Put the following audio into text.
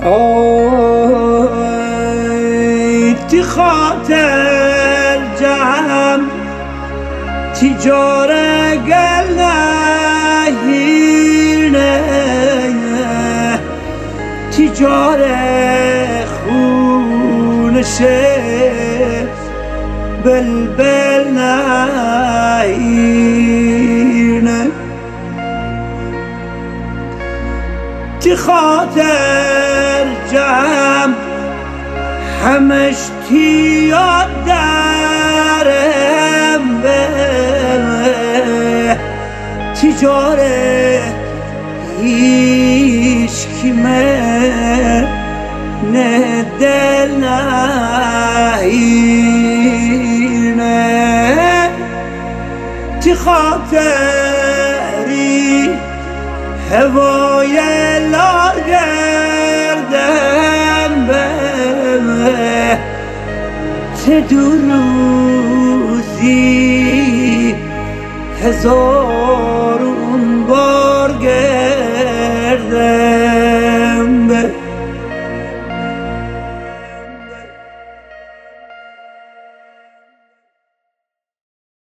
تی خاطر جام تجاره گل نهینه تجاره خونشه بلبل نهینه تی خاطر جام همش یاد دارم به تجاره هیچ کمه نه دل نهینه تی خاطری هوای لاگردم به ته دو روزی هزار